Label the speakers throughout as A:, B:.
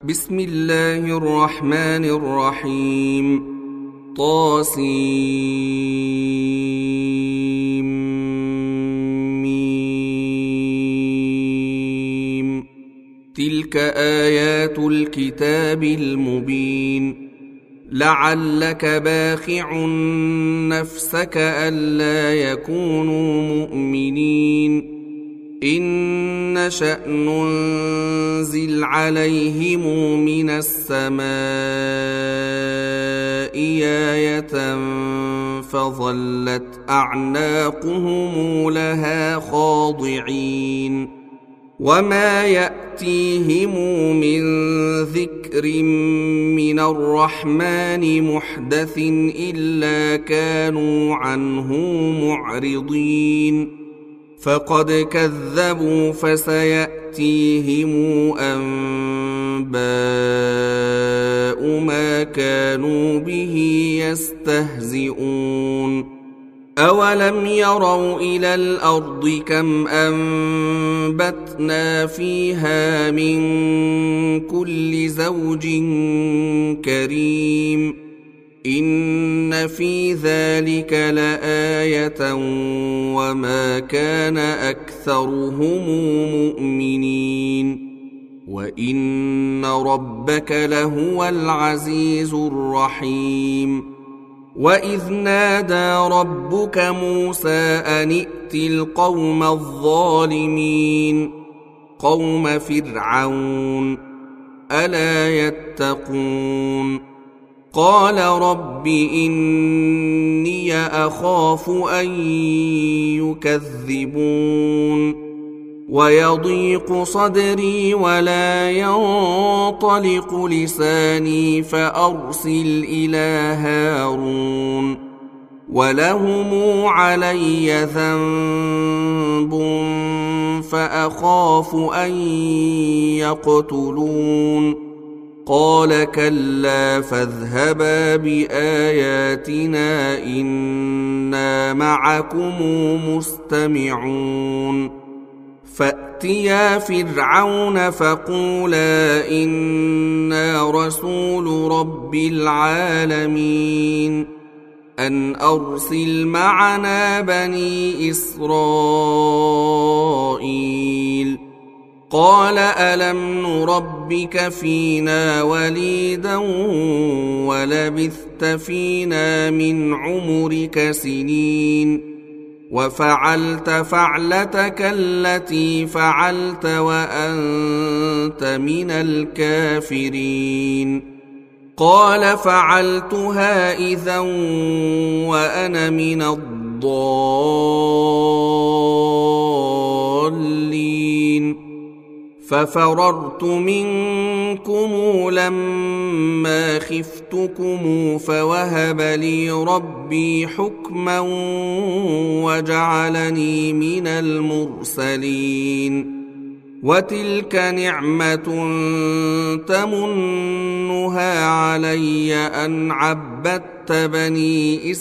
A: بسم الله الرحمن الرحيم. طاسيم. تلك آيات الكتاب المبين. لعلك باخع نفسك ألا يكونوا مؤمنين إن نشأ ننزل عليهم من السماء آية فظلت أعناقهم لها خاضعين وما يأتيهم من ذكر من الرحمن محدث إلا كانوا عنه معرضين فقد كذبوا فسيأتيهم أنباء ما كانوا به يستهزئون أولم يروا إلى الأرض كم أنبتنا فيها من كل زوج كريم إن في ذلك لآية وما كان أكثرهم مؤمنين وإن ربك لهو العزيز الرحيم وإذ نادى ربك موسى أن ائت القوم الظالمين قوم فرعون ألا يتقون قال رب إني أخاف أن يكذبون ويضيق صدري ولا ينطلق لساني فأرسل إلى هارون ولهم علي ذنب فأخاف أن يقتلون قال كلا فاذهبا بآياتنا إنا معكم مستمعون فأتيا فرعون فقولا إنا رسول رب العالمين أن أرسل معنا بني إسرائيل قال ألم نربك فينا وليدا ولبثت فينا من عمرك سنين وفعلت فعلتك التي فعلت وأنت من الكافرين قال فعلتها إذا وأنا من الضالين ففررت منكم لما خفتكم فوهب لي ربي حكما وجعلني من المرسلين وتلك نعمة تمنها علي أن عبدت بني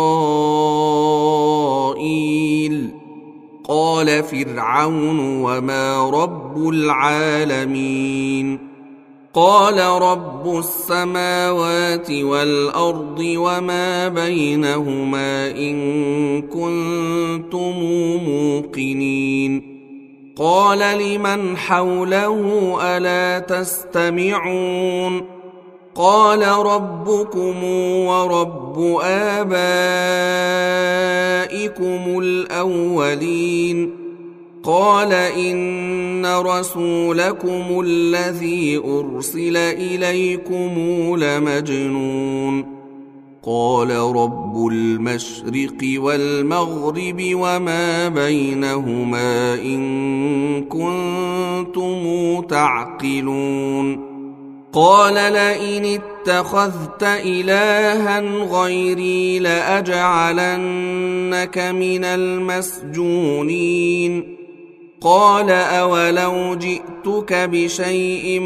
A: إسرائيل قال فرعون وما رب العالمين قال رب السماوات والأرض وما بينهما إن كنتم موقنين قال لمن حوله ألا تستمعون قال ربكم ورب آبائكم الأولين قال إن رسولكم الذي أرسل إليكم لمجنون قال رب المشرق والمغرب وما بينهما إن كنتم تعقلون قال لئن اتخذت إلها غيري لأجعلنك من المسجونين قال أولو جئتك بشيء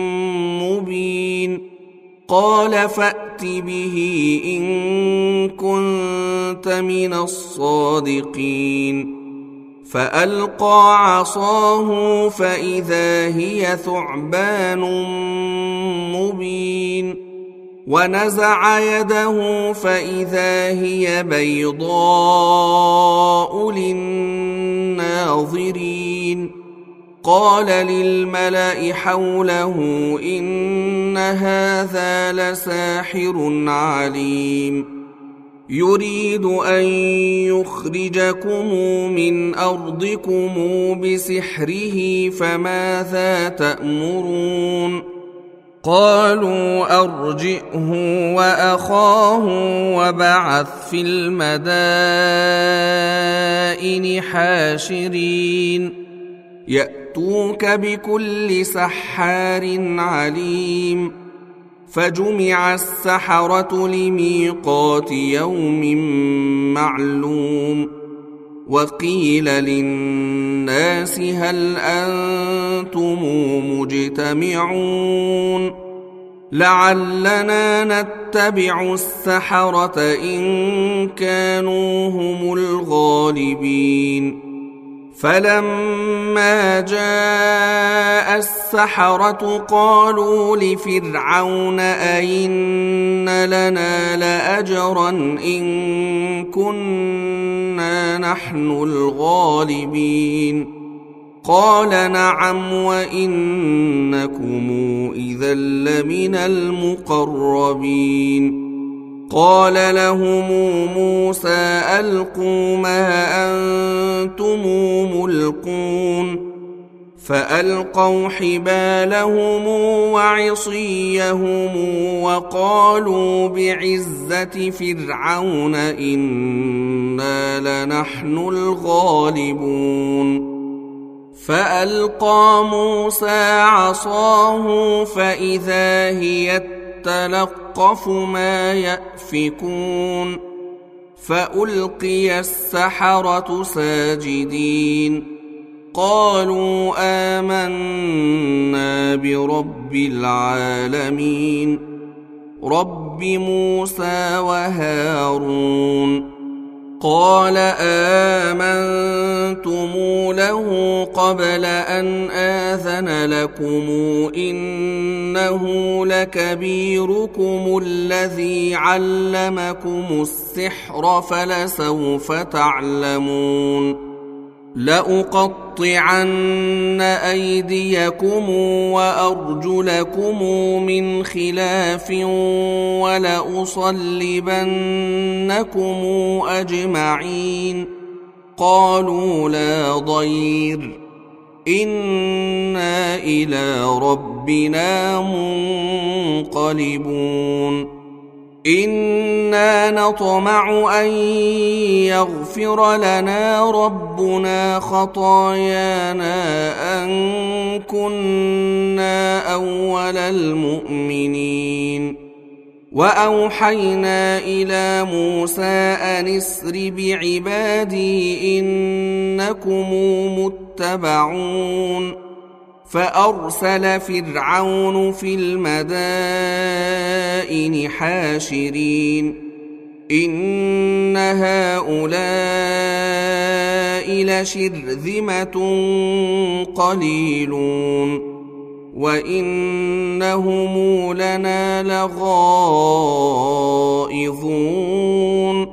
A: مبين قال فأت به إن كنت من الصادقين فألقى عصاه فإذا هي ثعبان مبين ونزع يده فإذا هي بيضاء للناظرين قال للملأ حوله إن هذا لساحر عليم يريد أن يخرجكم من أرضكم بسحره فماذا تأمرون قالوا أرجئه وأخاه وابعث في المدائن حاشرين يأتوك بكل سحار عليم فجمع السحرة لميقات يوم معلوم وقيل للناس هل أنتم مجتمعون لعلنا نتبع السحرة إن كانوا هم الغالبين فلما جاء السحرة قالوا لفرعون أئن لنا لأجرا إن كنا نحن الغالبين قال نعم وإنكم إذا لمن المقربين قال لهم موسى ألقوا ما أنتم ملقون فألقوا حبالهم وعصيهم وقالوا بعزة فرعون إنا لنحن الغالبون فألقى موسى عصاه فإذا هي تلقف ما يأفكون فألقي السحرة ساجدين قالوا آمنا برب العالمين رب موسى وهارون قال آمنتم له قبل أن آذن لكم إنه لكبيركم الذي علمكم السحر فلسوف تعلمون لأقطعن أيديكم وأرجلكم من خلاف ولأصلبنكم أجمعين قالوا لا ضير إنا إلى ربنا منقلبون إنا نطمع أن يغفر لنا ربنا خطايانا أن كنا أول المؤمنين وأوحينا إلى موسى أن اسر بعبادي إنكم متبعون فأرسل فرعون في المدائن حاشرين إن هؤلاء لشرذمة قليلون وإنهم لنا لغائظون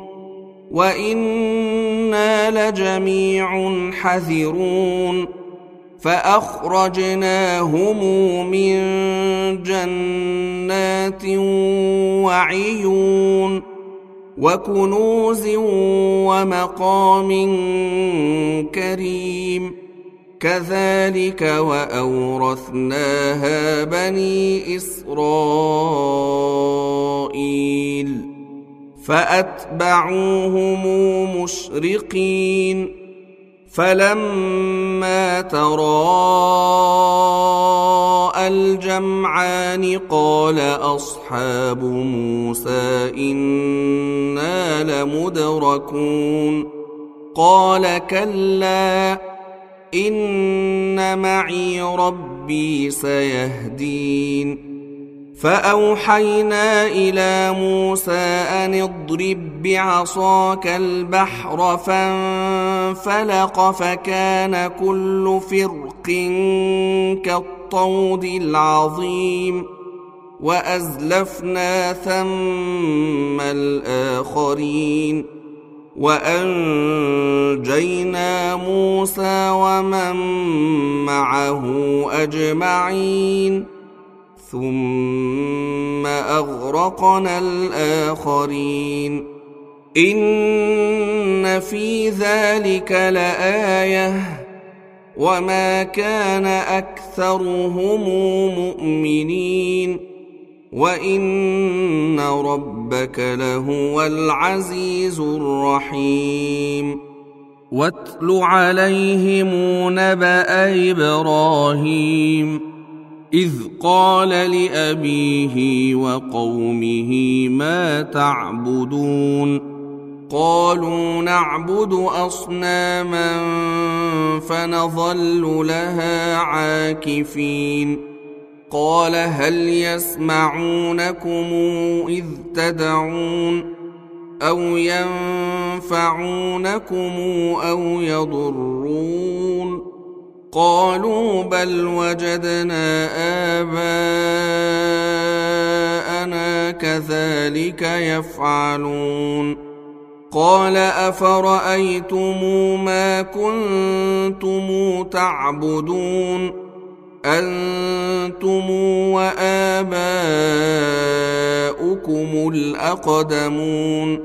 A: وإنا لجميع حذرون فأخرجناهم من جنات وعيون وكنوز ومقام كريم كذلك وأورثناها بني إسرائيل فأتبعوهم مشرقين فلما تراءى الجمعان قال أصحاب موسى إنا لمدركون قال كلا إن معي ربي سيهدين فأوحينا إلى موسى أن اضرب بعصاك البحر فانفلق فكان كل فرق كالطود العظيم وأزلفنا ثم الآخرين وأنجينا موسى ومن معه أجمعين ثم أغرقنا الآخرين إن في ذلك لآية وما كان أكثرهم مؤمنين وإن ربك لهو العزيز الرحيم واتل عليهم نبأ إبراهيم إذ قال لأبيه وقومه ما تعبدون قالوا نعبد أصناما فنظل لها عاكفين قال هل يسمعونكم إذ تدعون أو ينفعونكم أو يضرون قالوا بل وجدنا آباءنا كذلك يفعلون قال أفرأيتم ما كنتم تعبدون أنتم وآباؤكم الأقدمون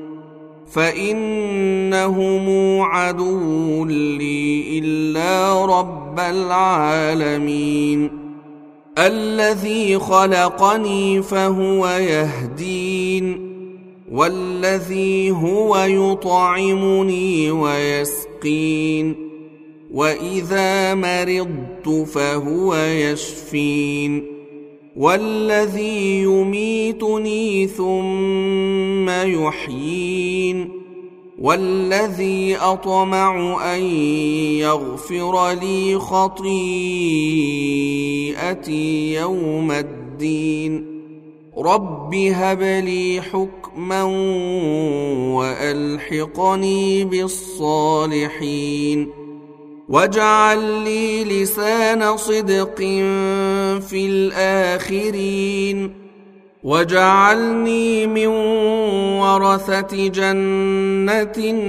A: فإنهم عدو لي إلا رب العالمين الذي خلقني فهو يهدين والذي هو يطعمني ويسقين وإذا مرضت فهو يشفين والذي يميتني ثم يحيين والذي أطمع أن يغفر لي خطيئتي يوم الدين رب هب لي حكما وألحقني بالصالحين واجعل لي لسان صدق في الآخرين واجعلني من ورثة جنة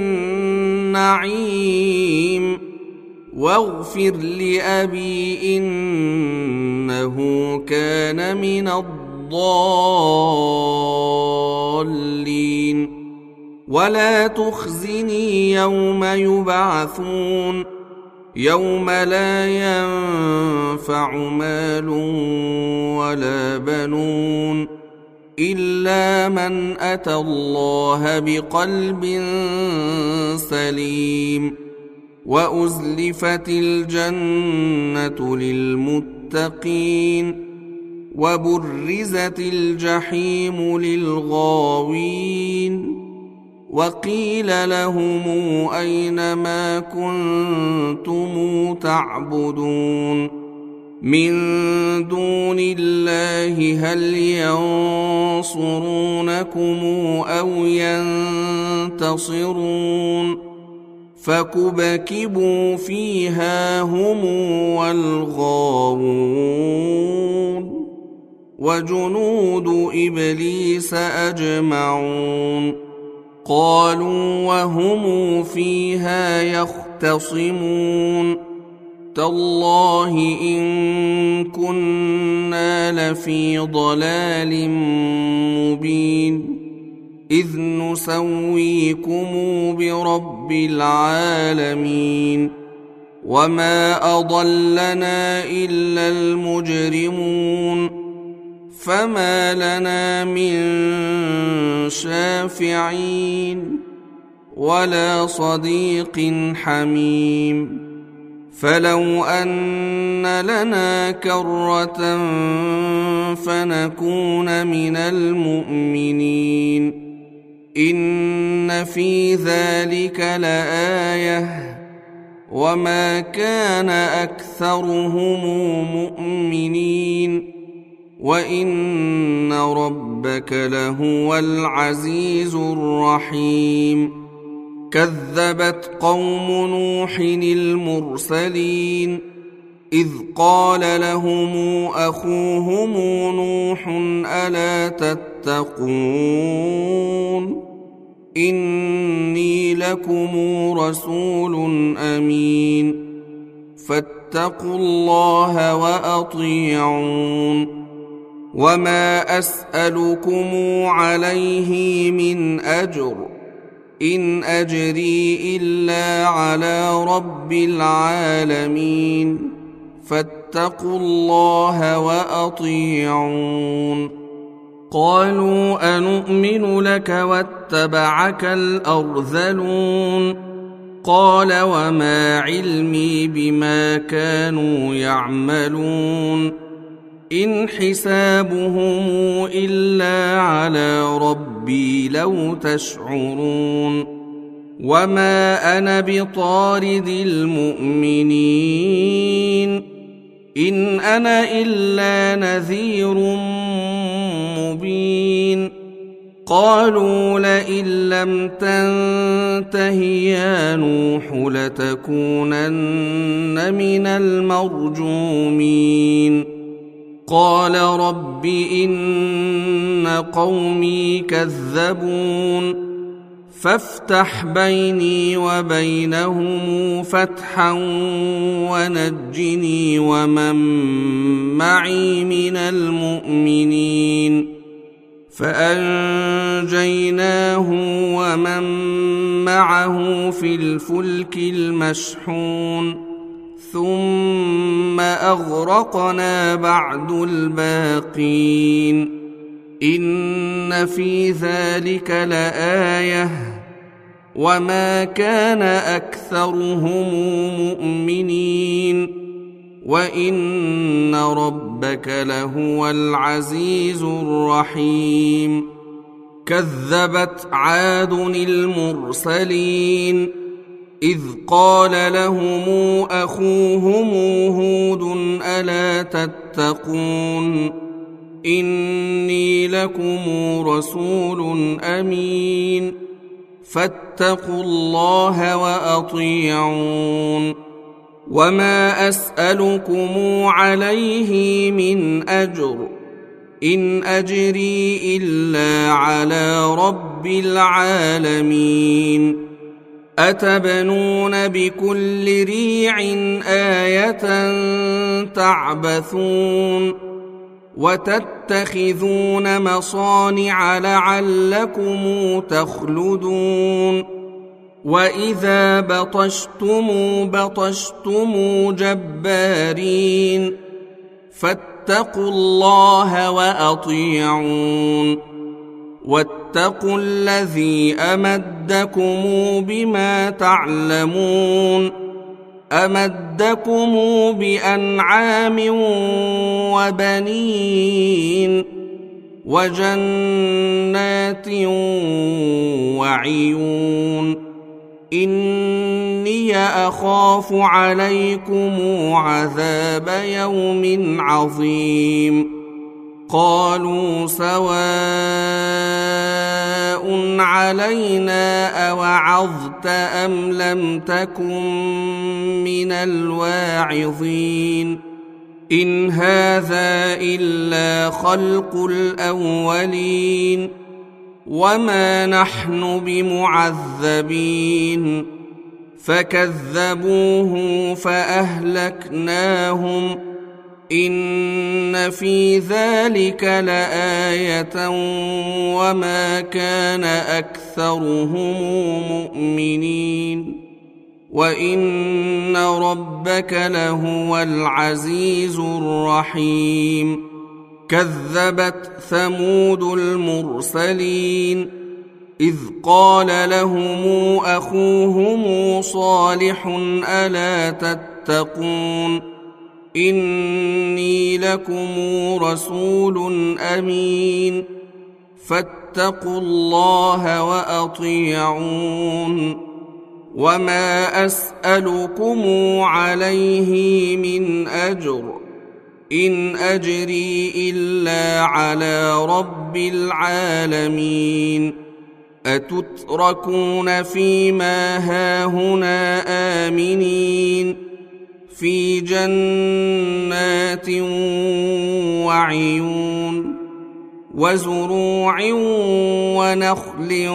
A: النعيم واغفر لأبي إنه كان من الضالين ولا تخزني يوم يبعثون يوم لا ينفع مال ولا بنون إلا من أتى الله بقلب سليم وأزلفت الجنة للمتقين وبرزت الجحيم للغاوين وقيل لهم أين ما كنتم تعبدون من دون الله هل ينصرونكم أو ينتصرون فكبكبوا فيها هم والغاوون وجنود إبليس أجمعون قالوا وهم فيها يختصمون تالله إن كنا لفي ضلال مبين إذ نسويكم برب العالمين وما أضلنا إلا المجرمون فما لنا من شافعين ولا صديق حميم فلو أن لنا كرة فنكون من المؤمنين إن في ذلك لآية وما كان أكثرهم مؤمنين وإن ربك لهو العزيز الرحيم كذبت قوم نوح المرسلين إذ قال لهم أخوهم نوح ألا تتقون إني لكم رسول أمين فاتقوا الله وأطيعون وما أسألكم عليه من أجر إن أجري إلا على رب العالمين فاتقوا الله وأطيعون قالوا أنؤمن لك واتبعك الأرذلون قال وما علمي بما كانوا يعملون إن حسابهم إلا على ربي لو تشعرون وما أنا بطارد المؤمنين إن أنا إلا نذير مبين قالوا لئن لم تنته يا نوح لتكونن من المرجومين قال رب إن قومي كذبون فافتح بيني وبينهم فتحا ونجني ومن معي من المؤمنين فأنجيناه ومن معه في الفلك المشحون ثم أغرقنا بعد الباقين إن في ذلك لآية وما كان أكثرهم مؤمنين وإن ربك لهو العزيز الرحيم كذبت عاد المرسلين إذ قال لهم أخوهم هود ألا تتقون إني لكم رسول أمين فاتقوا الله وأطيعون وما أسألكم عليه من أجر إن أجري إلا على رب العالمين أتبنون بكل ريع آية تعبثون وتتخذون مصانع لعلكم تخلدون وإذا بطشتم جبارين فاتقوا الله وأطيعون واتقوا الذي أمدكم بما تعلمون أمدكم بأنعام وبنين وجنات وعيون إني أخاف عليكم عذاب يوم عظيم قالوا سواء علينا أوعظت أم لم تكن من الواعظين إن هذا إلا خلق الأولين وما نحن بمعذبين فكذبوه فأهلكناهم إن في ذلك لآية وما كان أكثرهم مؤمنين وإن ربك لهو العزيز الرحيم كذبت ثمود المرسلين إذ قال لهم أخوهم صالح ألا تتقون إني لكم رسول أمين فاتقوا الله وأطيعون وما أسألكم عليه من أجر إن أجري إلا على رب العالمين أتتركون فيما هاهنا آمنين في جنات وعيون وزروع ونخل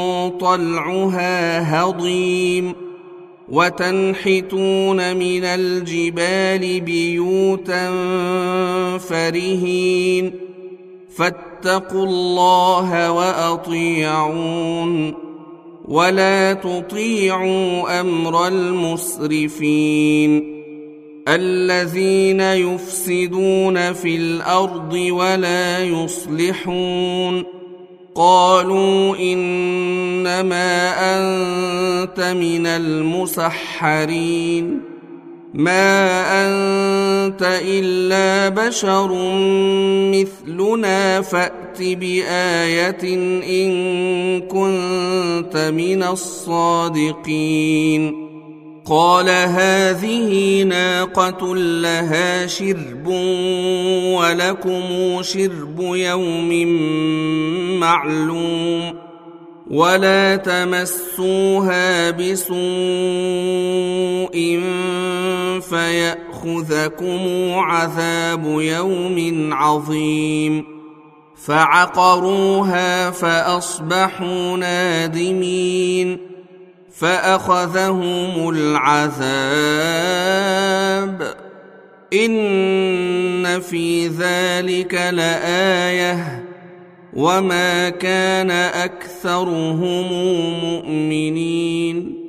A: طلعها هضيم وتنحتون من الجبال بيوتا فرهين فاتقوا الله وأطيعون ولا تطيعوا أمر المسرفين الذين يفسدون في الأرض ولا يصلحون قالوا إنما أنت من المسحرين ما أنت إلا بشر مثلنا فأت بآية إن كنت من الصادقين قال هذه ناقة لها شرب ولكم شرب يوم معلوم ولا تمسوها بسوء فيأخذكم عذاب يوم عظيم فعقروها فأصبحوا نادمين فأخذهم العذاب إن في ذلك لآية وما كان أكثرهم مؤمنين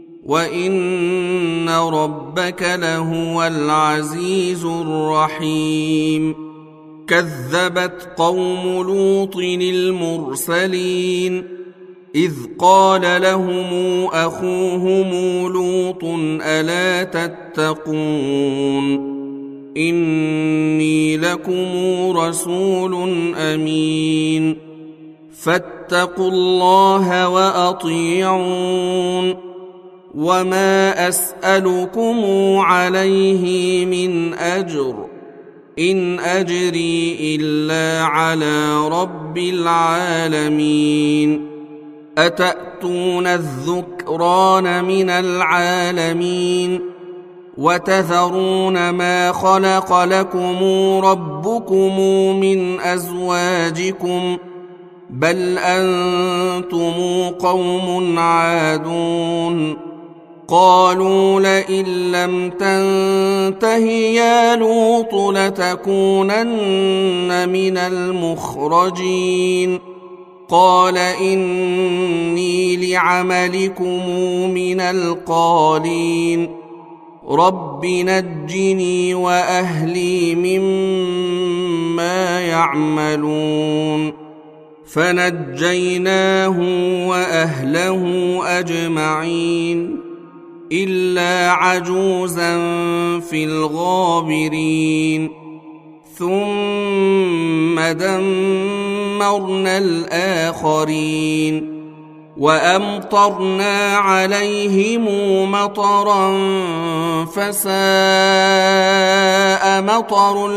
A: وإن ربك لهو العزيز الرحيم كذبت قوم لوط المرسلين إذ قال لهم أخوهم لوط ألا تتقون إني لكم رسول أمين فاتقوا الله وأطيعون وما أسألكم عليه من أجر إن أجري إلا على رب العالمين أتأتون الذكران من العالمين وتذرون ما خلق لكم ربكم من أزواجكم بل أنتم قوم عادون قالوا لئن لم تنته يا لوط لتكونن من المخرجين قال إني لعملكم من القالين رب نجني وأهلي مما يعملون فنجيناه وأهله أجمعين إلا عجوزا في الغابرين ثم دمرنا الآخرين وأمطرنا عليهم مطرا فساء مطر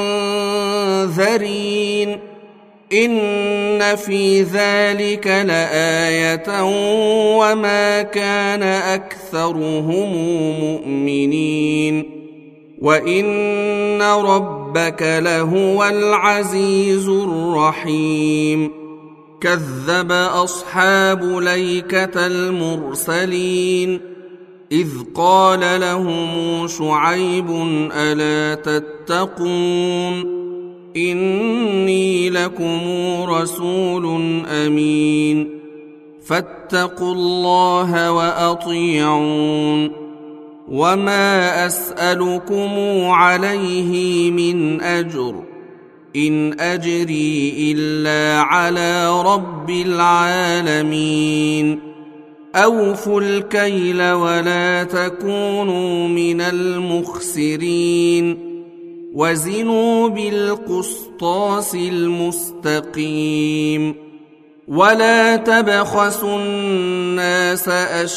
A: المنذرين إن في ذلك لآية وما كان أكثرهم مؤمنين وإن ربك لهو العزيز الرحيم كذب أصحاب ليكة المرسلين إذ قال لهم شعيب ألا تتقون إني لكم رسول أمين فاتقوا الله وأطيعون وما أسألكم عليه من أجر إن أجري إلا على رب العالمين أوفوا الكيل ولا تكونوا من المخسرين وزنوا بالقسطاس المستقيم ولا تبخسوا الناس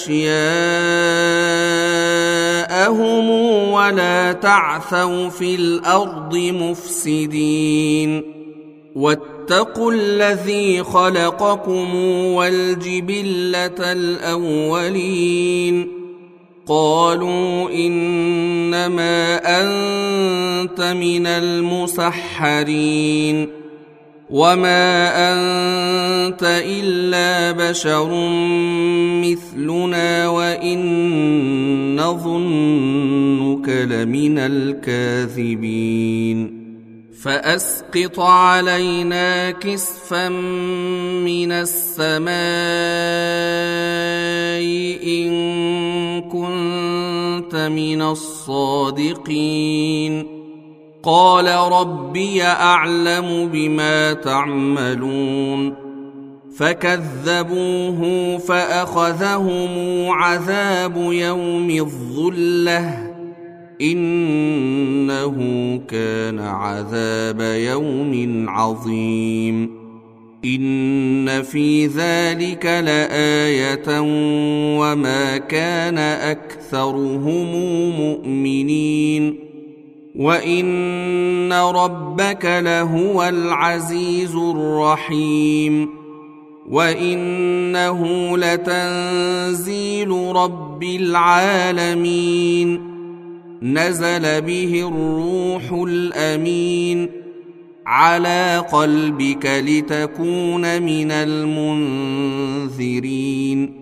A: أشياءهم ولا تعثوا في الأرض مفسدين واتقوا الذي خلقكم والجبلة الأولين قالوا إنما أنت من المسحرين وما أنت إلا بشر مثلنا وإن نظنك لمن الكاذبين فأسقط علينا كسفا من السماء إن كنت من الصادقين قال ربي أعلم بما تعملون فكذبوه فأخذهم عذاب يوم الظلة إنه كان عذاب يوم عظيم إن في ذلك لآية وما كان أكثرهم مؤمنين وإن ربك لهو العزيز الرحيم وإنه لتنزيل رب العالمين نزل به الروح الأمين على قلبك لتكون من المنذرين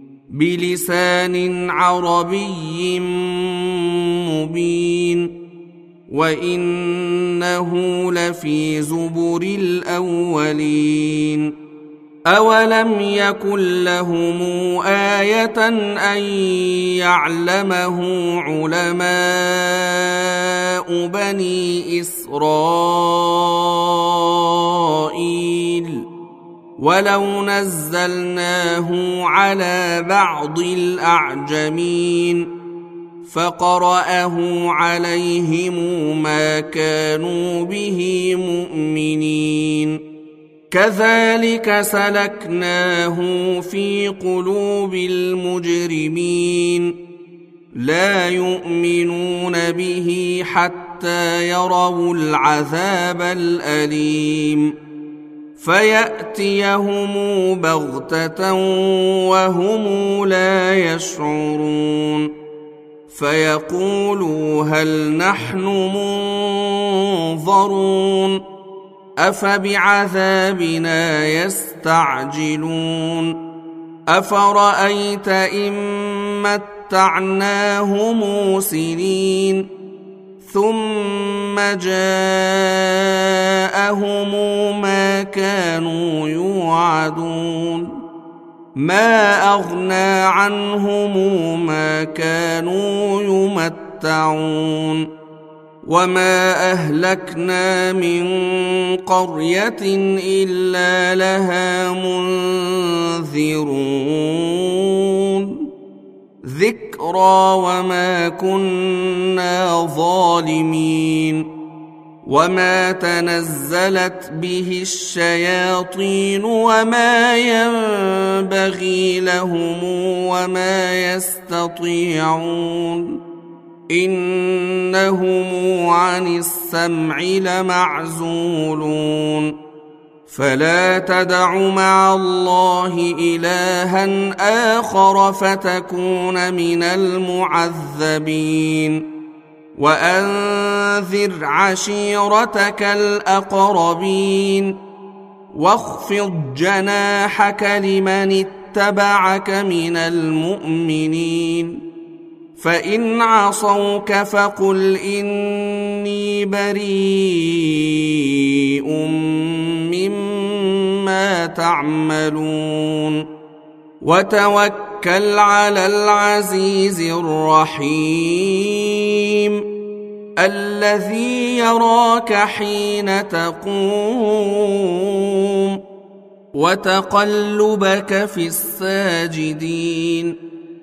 A: بلسان عربي مبين وإنه لفي زبر الأولين أولم يكن لهم آية أن يعلمه علماء بني إسرائيل ولو نزلناه على بعض الأعجمين فقرأه عليهم ما كانوا به مؤمنين كذلك سلكناه في قلوب المجرمين لا يؤمنون به حتى يروا العذاب الأليم فيأتيهم بغتة وهم لا يشعرون فيقولوا هل نحن منظرون أفبعذابنا يستعجلون أفرأيت إن متعناهم سنين ثم جاءهم ما كانوا يوعدون ما أغنى عنهم ما كانوا يمتعون وما أهلكنا من قرية إلا لها منذرون ذكرى وما كنا ظالمين وما تنزلت به الشياطين وما ينبغي لهم وما يستطيعون إنهم عن السمع لمعزولون فلا تدع مع الله إلها آخر فتكون من المعذبين وأنذر عشيرتك الأقربين واخفض جناحك لمن اتبعك من المؤمنين فإن عصوك فقل إني بريء مما تعملون وتوكل على العزيز الرحيم الذي يراك حين تقوم وتقلبك في الساجدين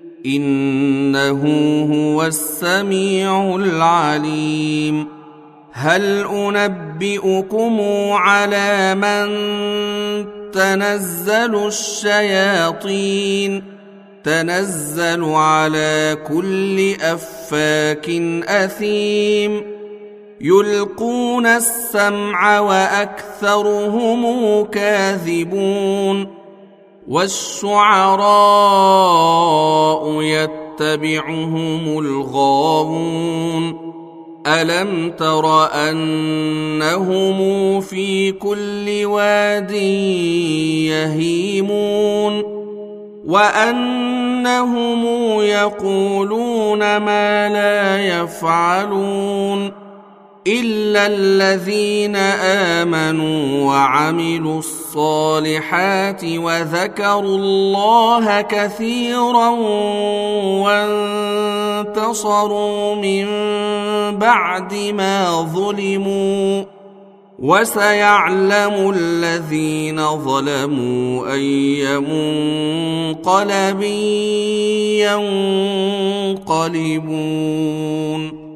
A: إنه هو السميع العليم هل أنبئكم على من تنزل الشياطين تنزل على كل أفاك أثيم يلقون السمع وأكثرهم كاذبون والشعراء يتبعهم الغاوون ألم تر أنهم في كل واد يهيمون وأنهم يقولون ما لا يفعلون إلا الذين آمنوا وعملوا الصالحات وذكروا الله كثيرا وانتصروا من بعد ما ظلموا وسيعلم الذين ظلموا أي منقلب ينقلبون.